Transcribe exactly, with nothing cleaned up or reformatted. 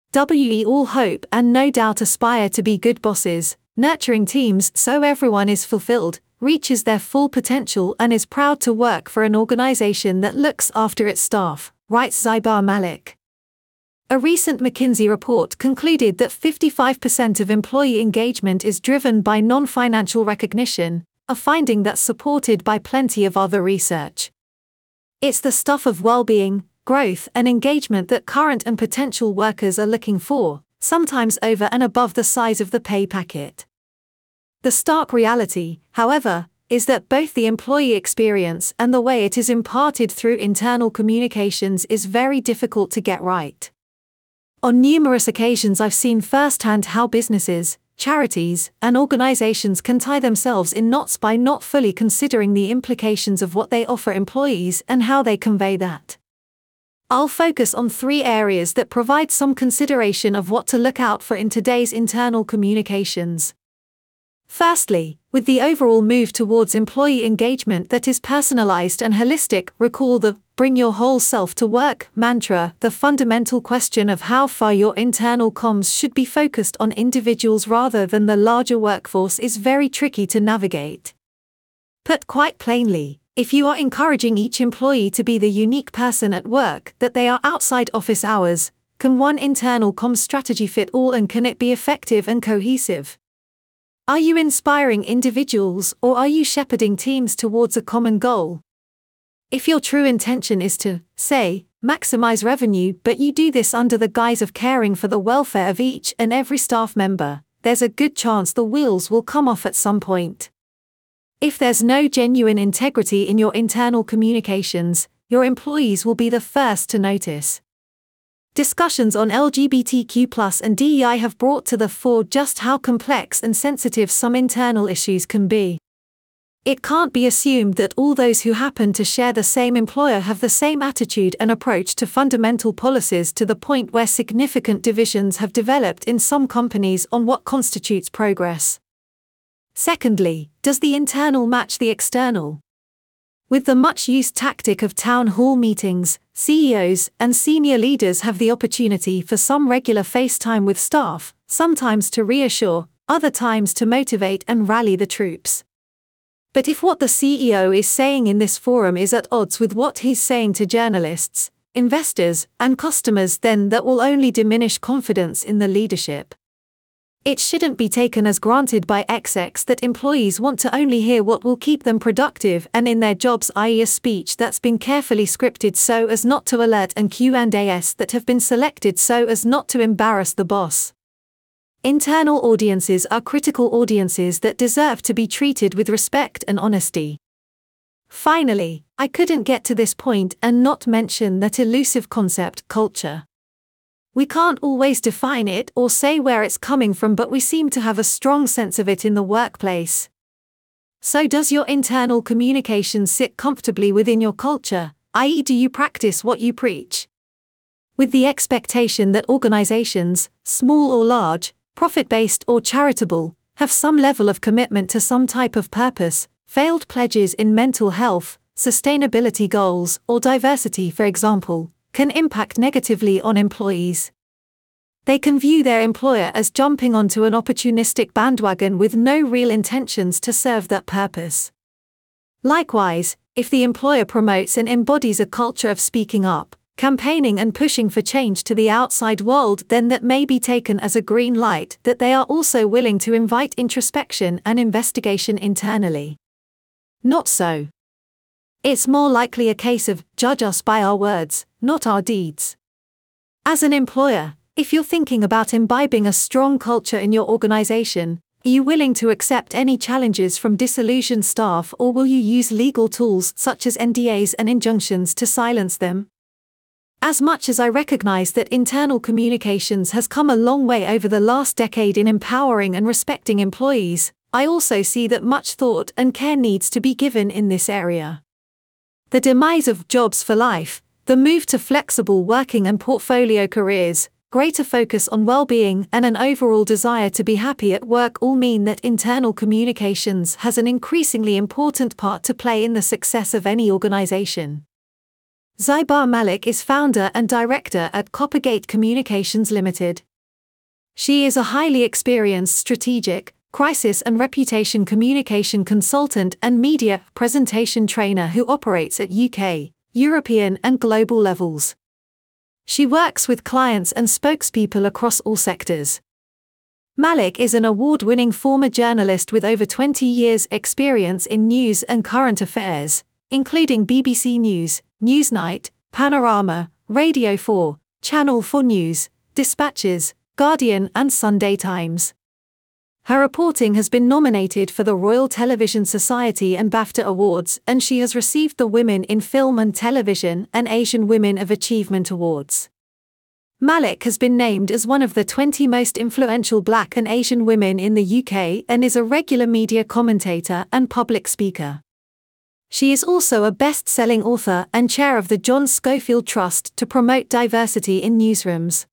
We all hope and no doubt aspire to be good bosses, nurturing teams so everyone is fulfilled, reaches their full potential and is proud to work for an organization that looks after its staff, writes Zybar Malik. A recent McKinsey report concluded that fifty-five percent of employee engagement is driven by non-financial recognition, a finding that's supported by plenty of other research. It's the stuff of well-being, growth and engagement that current and potential workers are looking for, sometimes over and above the size of the pay packet. The stark reality, however, is that both the employee experience and the way it is imparted through internal communications is very difficult to get right. On numerous occasions I've seen firsthand how businesses, charities, and organizations can tie themselves in knots by not fully considering the implications of what they offer employees and how they convey that. I'll focus on three areas that provide some consideration of what to look out for in today's internal communications. Firstly, with the overall move towards employee engagement that is personalized and holistic, recall the "bring your whole self to work" mantra. The fundamental question of how far your internal comms should be focused on individuals rather than the larger workforce is very tricky to navigate. Put quite plainly, if you are encouraging each employee to be the unique person at work that they are outside office hours, can one internal comms strategy fit all and can it be effective and cohesive? Are you inspiring individuals or are you shepherding teams towards a common goal? If your true intention is to, say, maximize revenue but you do this under the guise of caring for the welfare of each and every staff member, there's a good chance the wheels will come off at some point. If there's no genuine integrity in your internal communications, your employees will be the first to notice. Discussions on L G B T Q plus and D E I have brought to the fore just how complex and sensitive some internal issues can be. It can't be assumed that all those who happen to share the same employer have the same attitude and approach to fundamental policies, to the point where significant divisions have developed in some companies on what constitutes progress. Secondly, does the internal match the external? With the much-used tactic of town hall meetings, C E Os and senior leaders have the opportunity for some regular face time with staff, sometimes to reassure, other times to motivate and rally the troops. But if what the C E O is saying in this forum is at odds with what he's saying to journalists, investors, and customers, then that will only diminish confidence in the leadership. It shouldn't be taken as granted by execs that employees want to only hear what will keep them productive and in their jobs, that is a speech that's been carefully scripted so as not to alert and Q and A's that have been selected so as not to embarrass the boss. Internal audiences are critical audiences that deserve to be treated with respect and honesty. Finally, I couldn't get to this point and not mention that elusive concept, culture. We can't always define it or say where it's coming from, but we seem to have a strong sense of it in the workplace. So does your internal communication sit comfortably within your culture, that is do you practice what you preach? With the expectation that organizations, small or large, profit-based or charitable, have some level of commitment to some type of purpose, failed pledges in mental health, sustainability goals, or diversity, for example, can impact negatively on employees. They can view their employer as jumping onto an opportunistic bandwagon with no real intentions to serve that purpose. Likewise, if the employer promotes and embodies a culture of speaking up, campaigning and pushing for change to the outside world, then that may be taken as a green light that they are also willing to invite introspection and investigation internally. Not so. It's more likely a case of, judge us by our words, not our deeds. As an employer, if you're thinking about imbibing a strong culture in your organization, are you willing to accept any challenges from disillusioned staff, or will you use legal tools such as N D As and injunctions to silence them? As much as I recognize that internal communications has come a long way over the last decade in empowering and respecting employees, I also see that much thought and care needs to be given in this area. The demise of jobs for life, the move to flexible working and portfolio careers, greater focus on well-being and an overall desire to be happy at work all mean that internal communications has an increasingly important part to play in the success of any organization. Zaiba Malik is founder and director at Coppergate Communications Limited. She is a highly experienced strategic, crisis and reputation communication consultant and media presentation trainer who operates at U K, European and global levels. She works with clients and spokespeople across all sectors. Malik is an award-winning former journalist with over twenty years' experience in news and current affairs, including B B C News, Newsnight, Panorama, Radio four, Channel four News, Dispatches, Guardian and Sunday Times. Her reporting has been nominated for the Royal Television Society and BAFTA Awards, and she has received the Women in Film and Television and Asian Women of Achievement Awards. Malik has been named as one of the twenty most influential Black and Asian women in the U K and is a regular media commentator and public speaker. She is also a best-selling author and chair of the John Schofield Trust to promote diversity in newsrooms.